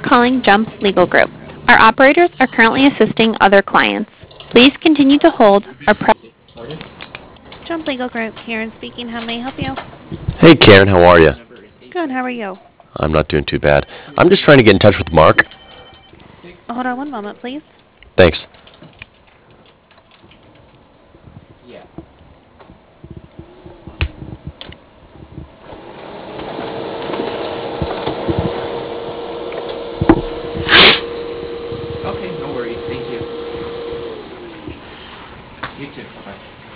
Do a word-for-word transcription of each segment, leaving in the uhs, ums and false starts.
calling Jump Legal Group. Our operators are currently assisting other clients. Please continue to hold. Our pre- Jump Legal Group, Karen speaking. How may I help you? Hey Karen, how are you? Good. How are you? I'm not doing too bad. I'm just trying to get in touch with Mark. Hold on one moment, please. Thanks. Okay, no worries. Thank you. You too. Bye.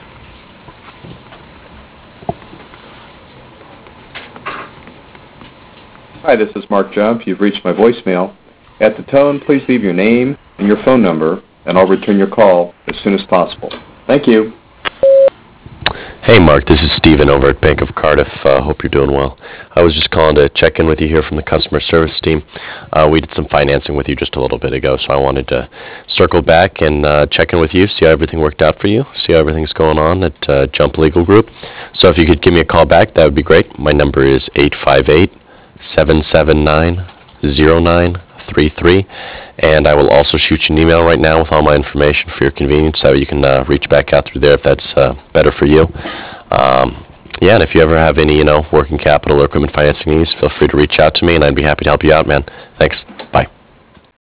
Hi, this is Mark Jump. You've reached my voicemail. At the tone, please leave your name and your phone number, and I'll return your call as soon as possible. Thank you. Hey Mark, this is Steven over at Bank of Cardiff. Uh, hope you're doing well. I was just calling to check in with you here from the customer service team. Uh, we did some financing with you just a little bit ago, so I wanted to circle back and uh, check in with you, see how everything worked out for you, see how everything's going on at uh, Jump Legal Group. So if you could give me a call back, that would be great. My number is eight five eight, seven seven nine, zero nine three three, and I will also shoot you an email right now with all my information for your convenience, so you can uh, reach back out through there if that's uh, better for you. Um, yeah, and if you ever have any, you know, working capital or equipment financing needs, feel free to reach out to me, and I'd be happy to help you out, man. Thanks.